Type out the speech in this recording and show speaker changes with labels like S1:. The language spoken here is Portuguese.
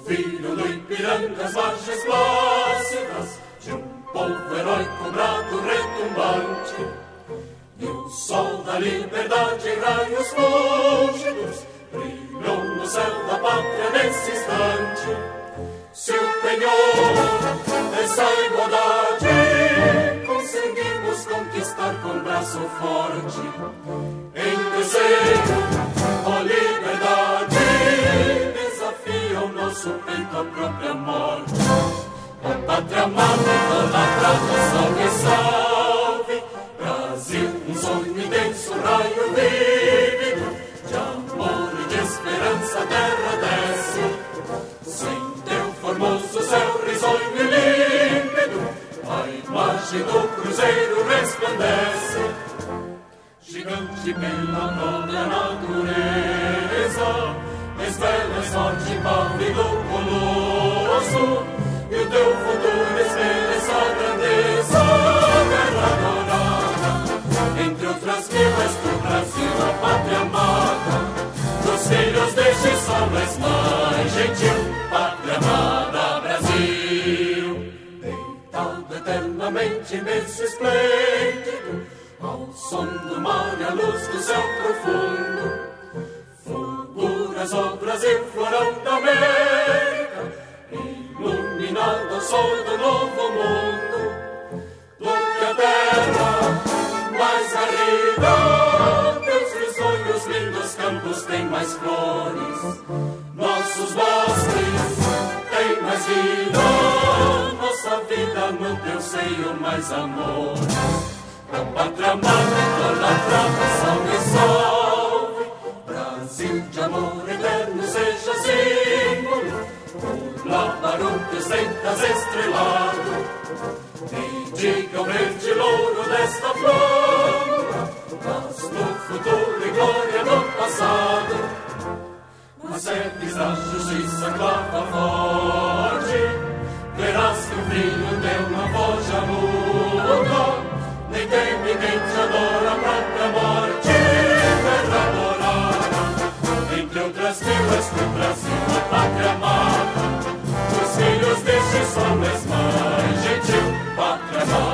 S1: filho do Ipiranga, as margens plácidas de um povo heróico, brado, retumbante. E o sol da liberdade em raios fúlgidos brilhou no céu da pátria nesse instante. Se o penhor dessa igualdade conseguimos conquistar com braço forte, em terceiro, ó liberdade, desafia o nosso peito à própria morte. Ó pátria amada, idolatrada, salve, salve, Brasil, um sonho intenso, raio vívido, de amor e de esperança a terra desce. Sem teu formoso céu risonho e límpido, a imagem do cruzeiro resplandece. Gigante pela própria natureza, estrela sorte pálido colosso, e o teu futuro espelha essa grandeza. Terra adorada, entre outras mil és tu Brasil, a pátria amada, dos filhos deste sol és mais gentil, pátria amada Brasil. Deitado eternamente em berço esplêndido, ao som do mar e à luz do céu profundo, fulguras, ó Brasil, florão da América, iluminado ao sol do novo mundo. Do que a terra mais garrida, teus risonhos lindos campos têm mais flores, nossos bosques têm mais vida, nossa vida no teu seio mais amor. A pátria amada, idolatrada, salve, salve, Brasil de amor eterno seja símbolo, por lavar o teus dentas estrelado. E diga o verde louro desta flor, mas no futuro e glória no passado. Mas sedes da justiça clava forte, verás que o brilho teu na voz já muda. Nem teme quem te adora a própria morte. Terra adorada, entre outras mil és tu Brasil, a pátria amada, os filhos deste sol és mais gentil, pátria amada.